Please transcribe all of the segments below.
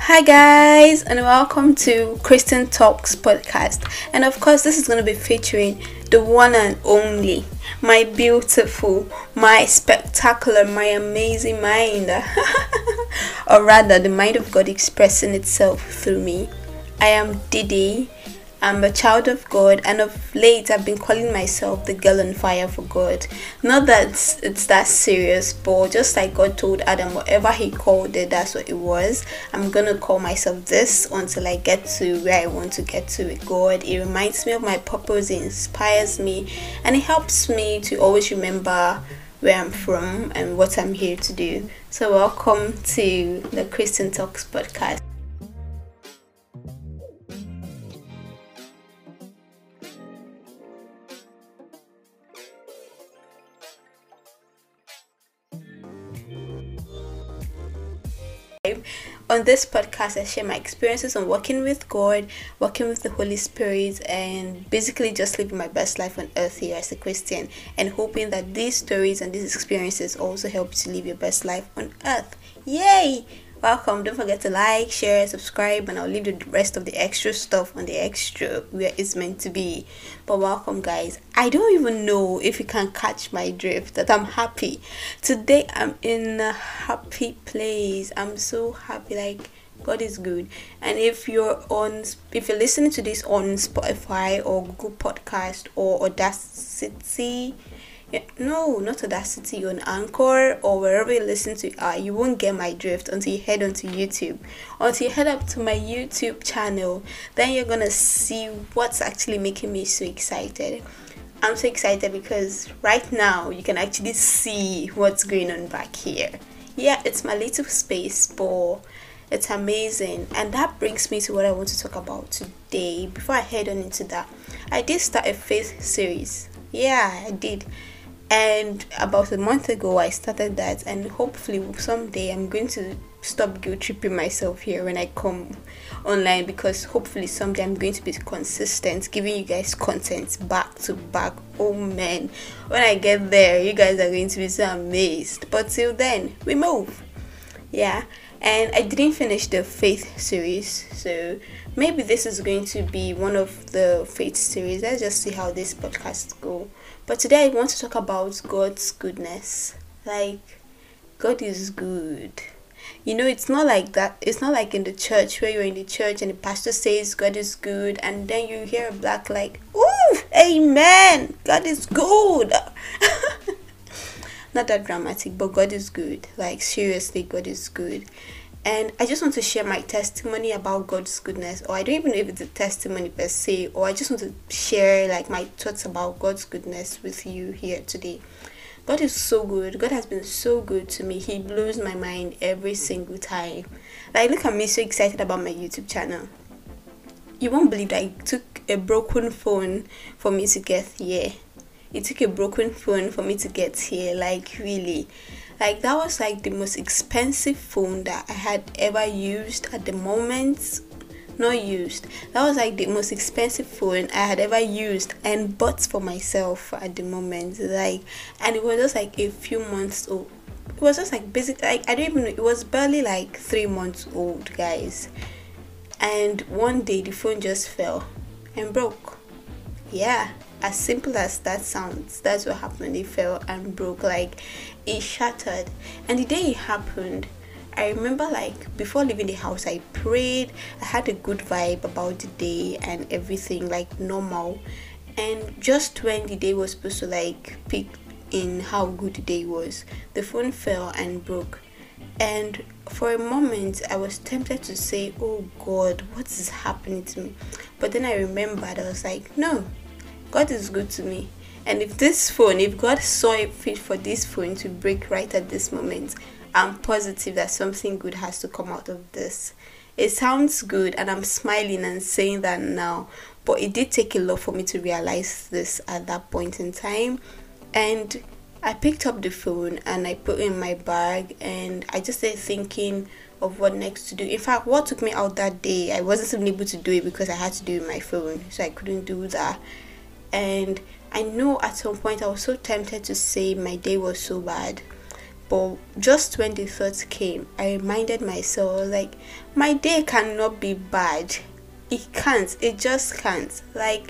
Hi guys, and welcome to Christian Talks podcast. And of course, this is going to be featuring the one and only, my beautiful, my spectacular, my amazing mind, or rather, the mind of God expressing itself through me. I am Didi. I'm a child of God, and of late I've been calling myself the girl on fire for God. Not that it's that serious, but just like God told Adam, whatever he called it, that's what it was. I'm gonna call myself this until I get to where I want to get to with God. It reminds me of my purpose, it inspires me, and it helps me to always remember where I'm from and what I'm here to do. So welcome to the Christian Talks podcast. On this podcast, I share my experiences on working with God, working with the Holy Spirit, and basically just living my best life on earth here as a Christian, and hoping that these stories and these experiences also help you to live your best life on earth. Yay! Welcome. Don't forget to like, share, subscribe, and I'll leave the rest of the extra stuff on the extra where it's meant to be. But welcome, guys. I don't even know if you can catch my drift that I'm happy. Today I'm in a happy place. I'm so happy, like God is good. And if you're listening to this on Spotify or Google Podcast or Audacity, no, not Audacity, on Anchor or wherever you listen to you won't get my drift until you head onto YouTube. Until you head up to my YouTube channel, then you're gonna see what's actually making me so excited. I'm so excited because right now you can actually see what's going on back here. Yeah, it's my little space, but it's amazing. And that brings me to what I want to talk about today. Before I head on into that, I did start a faith series. Yeah, I did. And about a month ago I started that, and hopefully someday I'm going to stop guilt tripping myself here when I come online, because hopefully someday I'm going to be consistent giving you guys content back to back. Oh man, when I get there you guys are going to be so amazed. But till then, we move. Yeah. And I didn't finish the faith series, so maybe this is going to be one of the faith series. Let's just see how this podcast go. But today I want to talk about God's goodness. Like, God is good. You know, it's not like that. It's not like in the church where you're in the church and the pastor says God is good, and then you hear a black like, ooh, amen, God is good. Not that dramatic, but God is good. Like, seriously, God is good. And I just want to share my testimony about God's goodness, or I don't even know if it's a testimony per se, or I just want to share like my thoughts about God's goodness with you here today. God is so good. God has been so good to me. He blows my mind every single time. Like, look at me, so excited about my YouTube channel. You won't believe that it took a broken phone for me to get here. It took a broken phone for me to get here. Like, really, like that was like the most expensive phone that I had ever used at the moment. Not used. That was like the most expensive phone I had ever used and bought for myself at the moment. Like, and it was just like a few months old. It was just like basic. Like, I don't even know. It was barely like 3 months old, guys. And one day the phone just fell and broke. Yeah, as simple as that sounds, that's what happened. It fell and broke, like it shattered. And the day it happened, I remember, like, before leaving the house I prayed. I had a good vibe about the day and everything, like normal. And just when the day was supposed to like peak in how good the day was, the phone fell and broke. And for a moment I was tempted to say, oh God, what is happening to me? But then I remembered, I was like, no, God is good to me. And if God saw it fit for this phone to break right at this moment, I'm positive that something good has to come out of this. It sounds good and I'm smiling and saying that now, but it did take a lot for me to realize this at that point in time. And I picked up the phone and I put it in my bag, and I just started thinking of what next to do. In fact, what took me out that day, I wasn't even able to do it because I had to do it with my phone, so I couldn't do that. And I know at some point I was so tempted to say my day was so bad. But just when the thought came, I reminded myself, like, my day cannot be bad. It can't. It just can't. Like,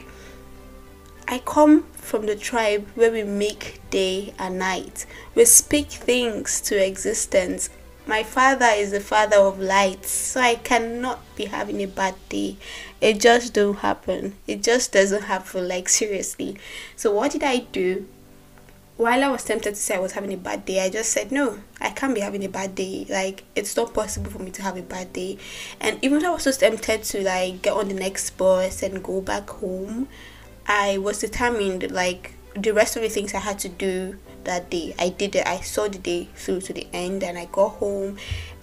I come from the tribe where we make day and night. We speak things to existence. My father is the father of lights, so I cannot be having a bad day. It just don't happen. It just doesn't happen, like, seriously. So what did I do? While I was tempted to say I was having a bad day, I just said, no, I can't be having a bad day. Like, it's not possible for me to have a bad day. And even though I was so tempted to, like, get on the next bus and go back home, I was determined, like, the rest of the things I had to do that day, I did it. I saw the day through to the end, and I got home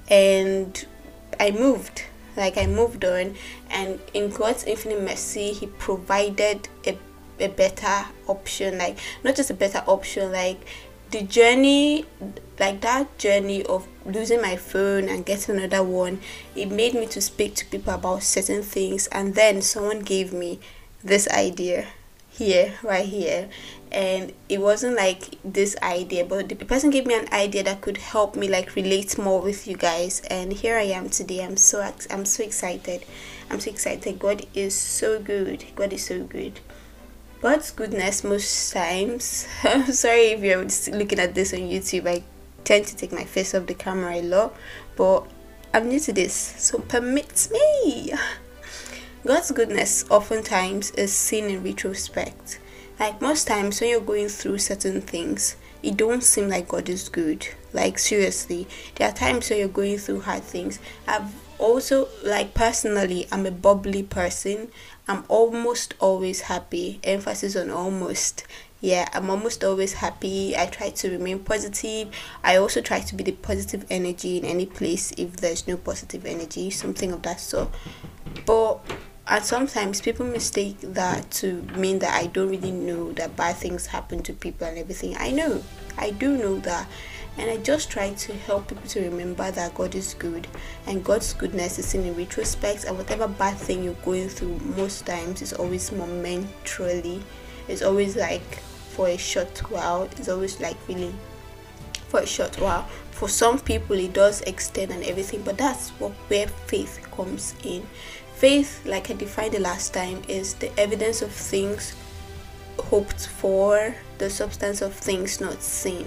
and I moved. Like, I moved on, and in God's infinite mercy, He provided a better option. Like, not just a better option, like, the journey, like that journey of losing my phone and getting another one, it made me to speak to people about certain things. And then someone gave me this idea here, right here, and it wasn't like this idea, but the person gave me an idea that could help me, like, relate more with you guys. And here I am today. I'm so excited. I'm so excited. God is so good. God is so good. God's goodness most times. I'm sorry if you're looking at this on YouTube. I tend to take my face off the camera a lot, but I'm new to this, so permit me. God's goodness oftentimes is seen in retrospect. Like, most times when you're going through certain things, it don't seem like God is good. Like, seriously, there are times when you're going through hard things. I've also, like, personally, I'm a bubbly person. I'm almost always happy. Emphasis on almost. Yeah, I'm almost always happy. I try to remain positive. I also try to be the positive energy in any place if there's no positive energy, something of that sort. But and sometimes people mistake that to mean that I don't really know that bad things happen to people and everything. I do know that, and I just try to help people to remember that God is good, and God's goodness is seen in retrospect. And whatever bad thing you're going through, most times is always momentarily. It's always like for a short while. It's always like really for a short while. For some people, it does extend and everything, but that's where faith comes in. Faith, like I defined the last time, is the evidence of things hoped for, the substance of things not seen.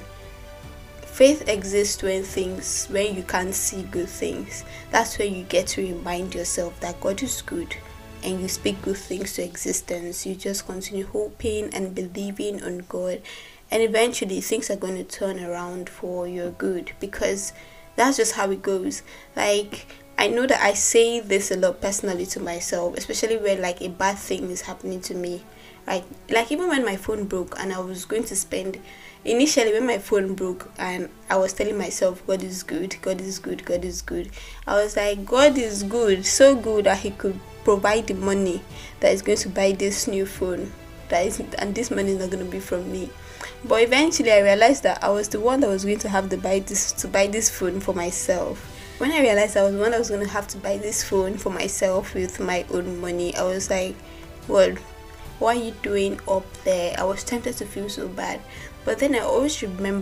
Faith exists when you can't see good things. That's where you get to remind yourself that God is good, and you speak good things to existence. You just continue hoping and believing on God, and eventually things are going to turn around for your good, because that's just how it goes. Like, I know that I say this a lot personally to myself, especially when, like, a bad thing is happening to me. Like even when my phone broke and I was going to spend, initially when my phone broke and I was telling myself, God is good, God is good, God is good. I was like, God is good, so good that He could provide the money that is going to buy this new phone. And this money is not going to be from me. But eventually I realized that I was the one that was going to have to buy this phone for myself. When I realized I was the one that was going to have to buy this phone for myself with my own money, I was like, well, what are you doing up there? I was tempted to feel so bad. But then I always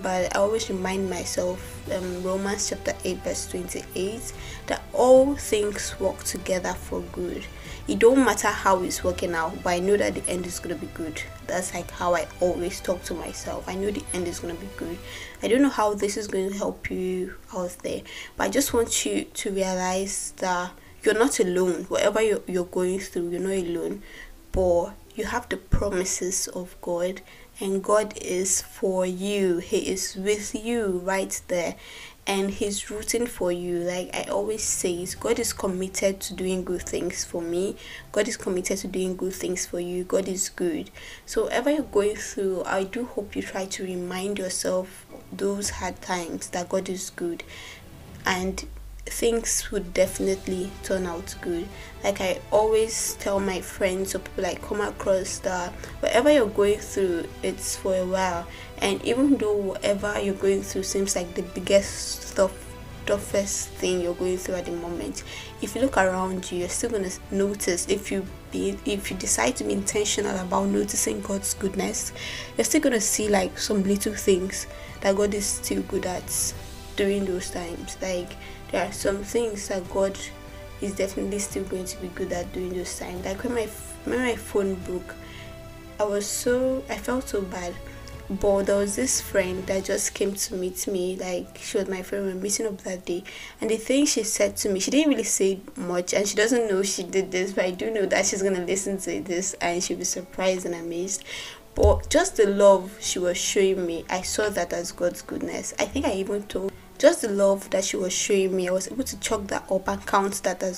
remind myself, Romans chapter 8 verse 28, that all things work together for good. It don't matter how it's working out, but I know that the end is going to be good. That's like how I always talk to myself. I know the end is going to be good. I don't know how this is going to help you out there, but I just want you to realize that you're not alone. Whatever you're going through, you're not alone, but you have the promises of God, and God is for you. He is with you right there, and He's rooting for you. Like I always say, God is committed to doing good things for me. God is committed to doing good things for you. God is good. So whatever you're going through, I do hope you try to remind yourself those hard times that God is good, and things would definitely turn out good. Like I always tell my friends or people I come across, that whatever you're going through, it's for a while. And even though whatever you're going through seems like the biggest toughest thing you're going through at the moment, if you look around you, you're still going to notice. If you decide to be intentional about noticing God's goodness, you're still going to see like some little things that God is still good at during those times. Like, there are some things that God is definitely still going to be good at during those times. Like when my phone broke, I felt so bad. But there was this friend that just came to meet me. Like, she was my friend. We were meeting up that day, and the thing she said to me, she didn't really say much, and she doesn't know she did this, but I do know that she's gonna listen to this and she'll be surprised and amazed. But just the love she was showing me, I saw that as God's goodness. I think I even told, just the love that she was showing me, I was able to chalk that up and count that as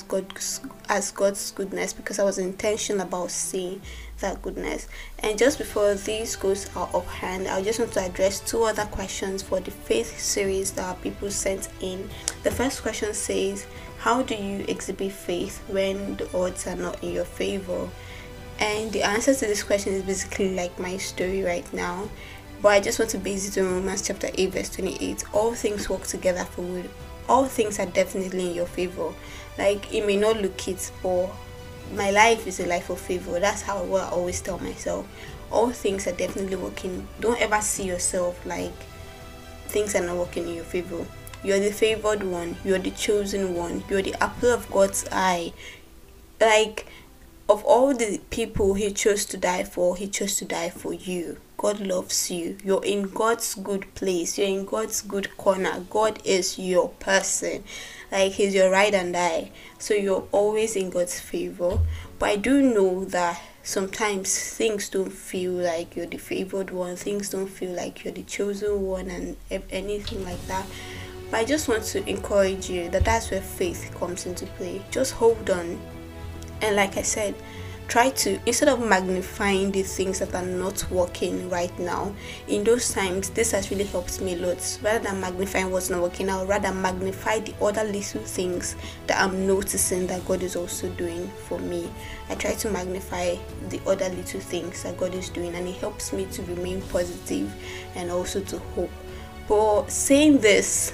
God's goodness, because I was intentional about seeing that goodness. And just before this goes out of hand, I just want to address two other questions for the faith series that our people sent in. The first question says, how do you exhibit faith when the odds are not in your favor? And the answer to this question is basically like my story right now, but I just want to base it on Romans chapter 8 verse 28. All things work together for good. All things are definitely in your favor. Like, it may not look it, but my life is a life of favor. That's how I always tell myself. All things are definitely working. Don't ever see yourself like things are not working in your favor. You're the favored one. You're the chosen one. You're the apple of God's eye. Like, of all the people he chose to die for, he chose to die for you. God loves you. You're in God's good place. You're in God's good corner. God is your person. Like, he's your right hand eye. So you're always in God's favor. But I do know that sometimes things don't feel like you're the favored one. Things don't feel like you're the chosen one and anything like that. But I just want to encourage you that that's where faith comes into play. Just hold on. And like I said, try to, instead of magnifying the things that are not working right now, in those times, this has really helped me a lot. Rather than magnifying what's not working, I would rather magnify the other little things that I'm noticing that God is also doing for me. I try to magnify the other little things that God is doing, and it helps me to remain positive and also to hope. But saying this,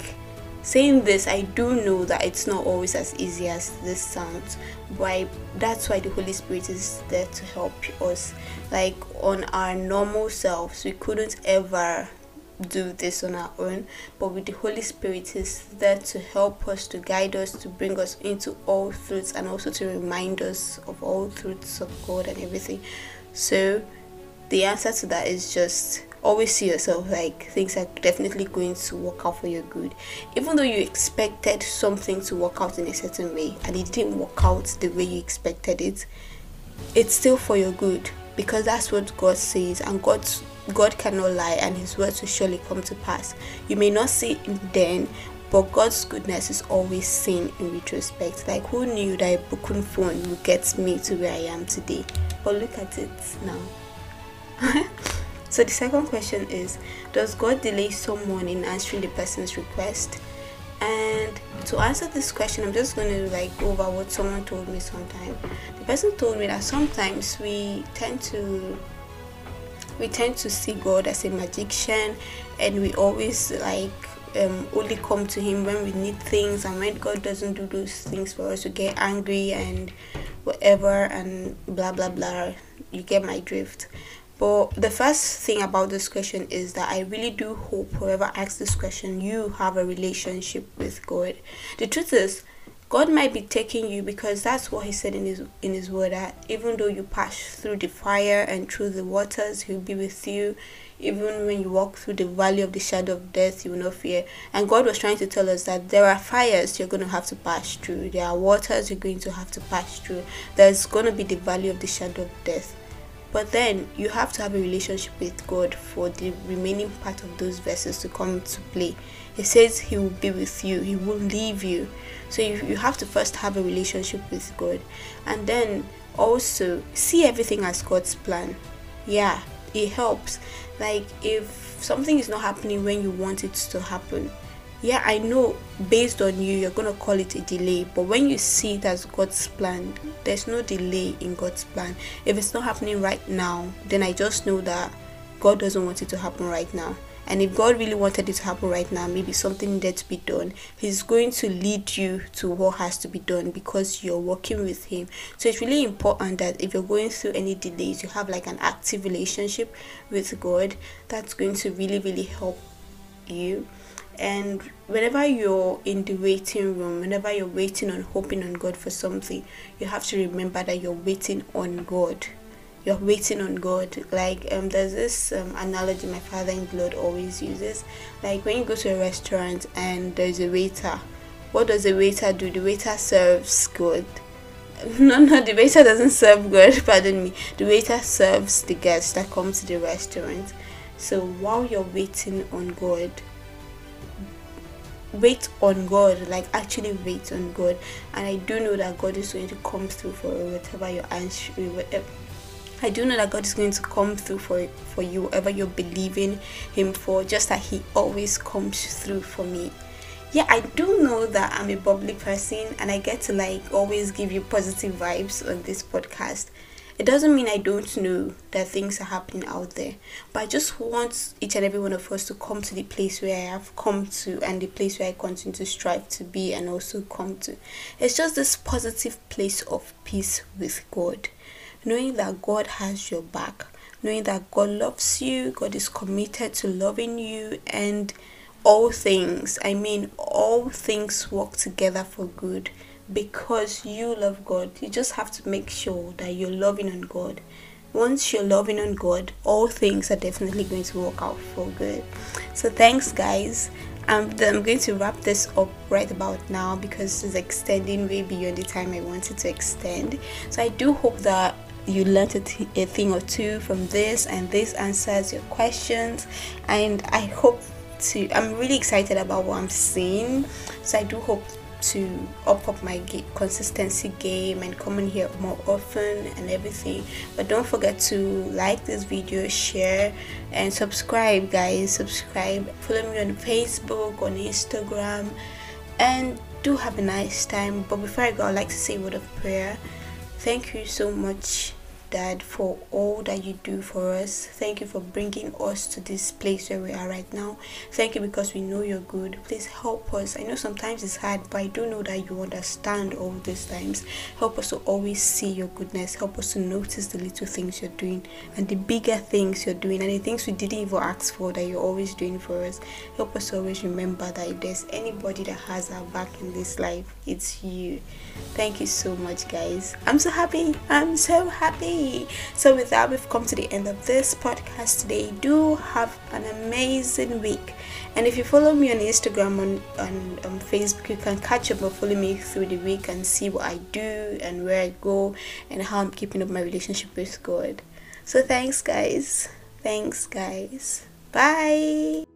I do know that it's not always as easy as this sounds, but that's why the Holy Spirit is there to help us. Like, on our normal selves, we couldn't ever do this on our own, but with the Holy Spirit is there to help us, to guide us, to bring us into all truths, and also to remind us of all truths of God and everything. So the answer to that is just always see yourself like things are definitely going to work out for your good. Even though you expected something to work out in a certain way and it didn't work out the way you expected it, it's still for your good, because that's what God says, and God cannot lie, and his words will surely come to pass. You may not see it then, but God's goodness is always seen in retrospect. Like, who knew that a broken phone would get me to where I am today? But look at it now. So the second question is, does God delay someone in answering the person's request? And to answer this question, I'm just going to go over what someone told me sometime. The person told me that sometimes we tend to see God as a magician, and we always only come to him when we need things, and when God doesn't do those things for us, we get angry and whatever and blah blah blah. You get my drift. But the first thing about this question is that I really do hope whoever asks this question, you have a relationship with God. The truth is, God might be taking you, because that's what he said in his word, that even though you pass through the fire and through the waters, he'll be with you. Even when you walk through the valley of the shadow of death, you will not fear. And God was trying to tell us that there are fires you're going to have to pass through. There are waters you're going to have to pass through. There's going to be the valley of the shadow of death. But then you have to have a relationship with God for the remaining part of those verses to come to play. It says he will be with you, he will leave you. So you have to first have a relationship with God, and then also see everything as God's plan. Yeah, it helps. Like, if something is not happening when you want it to happen, yeah, I know based on you, you're going to call it a delay. But when you see it as God's plan, there's no delay in God's plan. If it's not happening right now, then I just know that God doesn't want it to happen right now. And if God really wanted it to happen right now, maybe something needed to be done, he's going to lead you to what has to be done, because you're working with him. So it's really important that if you're going through any delays, you have an active relationship with God. That's going to really, really help you. And whenever you're in the waiting room, whenever you're waiting on hoping on God for something, you have to remember that you're waiting on God. You're waiting on God. Like there's this analogy my father-in-law always uses. Like when you go to a restaurant and there's a waiter, what does the waiter do? The waiter serves God. No, the waiter doesn't serve God, pardon me. The waiter serves the guests that come to the restaurant. So while you're waiting on God, wait on God, like actually wait on God. And I do know that God is going to come through for whatever you're answering. I do know that God is going to come through for you, whatever you're believing Him for, just like He always comes through for me. Yeah, I do know that I'm a bubbly person and I get to like always give you positive vibes on this podcast. It doesn't mean I don't know that things are happening out there, but I just want each and every one of us to come to the place where I have come to and the place where I continue to strive to be and also come to. It's just this positive place of peace with God, knowing that God has your back, knowing that God loves you, God is committed to loving you, and all things, I mean all things work together for good because you love God. You just have to make sure that you're loving on God. Once you're loving on God, all things are definitely going to work out for good. So thanks guys. I'm going to wrap this up right about now because it's extending way beyond the time I wanted to extend. So I do hope that you learned a thing or two from this, and this answers your questions, and I'm really excited about what I'm seeing. So I do hope to up my consistency game and come in here more often and everything. But don't forget to like this video, share, and subscribe guys. Subscribe, follow me on Facebook, on Instagram, and do have a nice time. But before I go, I'd like to say a word of prayer. Thank you so much, Dad, for all that you do for us. Thank you for bringing us to this place where we are right now. Thank you because we know you're good. Please help us. I know sometimes it's hard, but I do know that you understand all these times. Help us to always see your goodness. Help us to notice the little things you're doing and the bigger things you're doing and the things we didn't even ask for that you're always doing for us. Help us to always remember that if there's anybody that has our back in this life, it's you. Thank you so much guys. I'm so happy. So with that, we've come to the end of this podcast today. Do have an amazing week, and if you follow me on Instagram on Facebook, you can catch up or follow me through the week and see what I do and where I go and how I'm keeping up my relationship with God. So thanks guys. Bye.